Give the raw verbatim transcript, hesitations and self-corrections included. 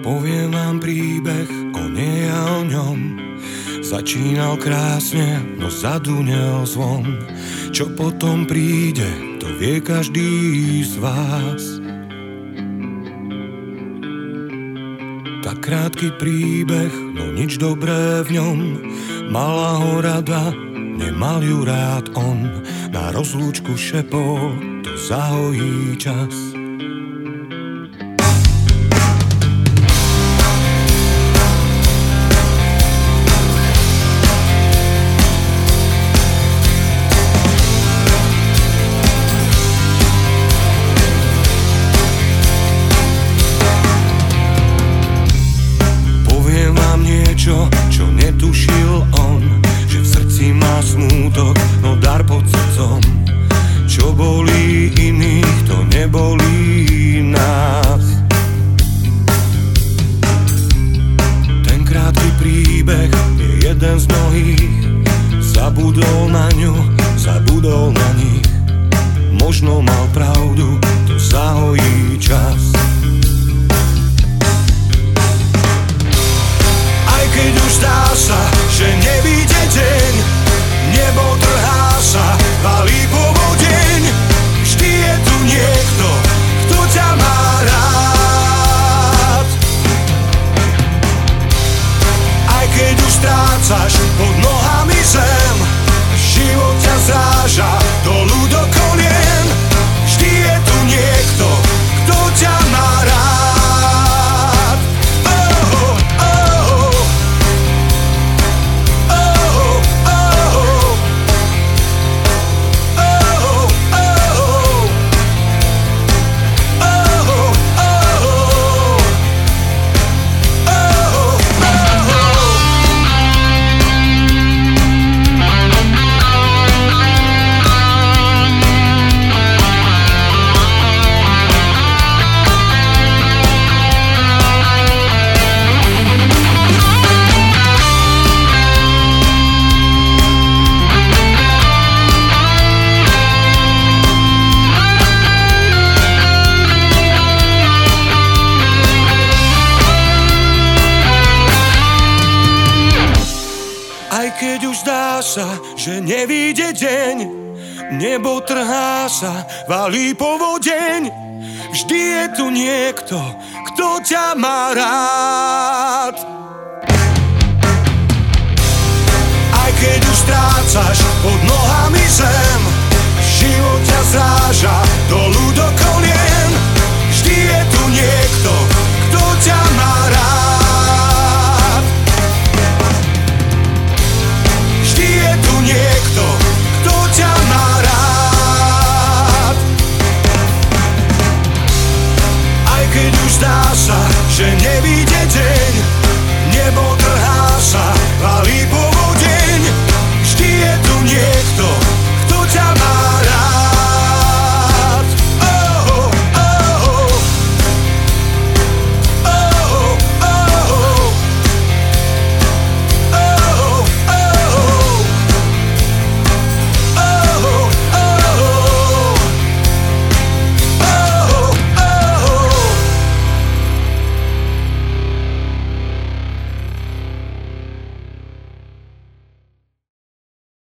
Poviem vám príbeh o nej a o ňom. Začínal krásne, no zadúnel zvon. Čo potom príde, to vie každý z vás. Tak krátky príbeh, no nič dobré v ňom. Mala ho rada, nemal ju rád on. Na rozlúčku šepol, to zahojí čas. Čo, čo netušil on, že v srdci má smútok, no dar pod srdcom. Čo bolí iných, to nebolí nás. Ten krátky príbeh je jeden z mnohých. Zabudol na ňu, zabudol na nich. Možno mal pravdu, to zahojí čas. Keď už zdá sa, že nevíde deň, nebo trhá sa, valí povodeň. Vždy je tu niekto, kto ťa má rád. Aj keď už strácaš pod nohami zem, život ťa zráža dolu do kolien. Vždy je tu niekto, kto ťa má rád. Keď už zdá sa, že nevíde deň, nebo trhá sa, valí povodeň. Vždy je tu niekto, kto ťa má rád. Aj keď už strácaš pod nohami zem, život ťa zráža dolu do kolien. Vždy je tu niekto, kto ťa má rád. Niekto, kto ťa má rád. Aj keď už zdá sa, že nevíde deň, nebo trhá sa, valí povodeň. Vždy je tu niekto,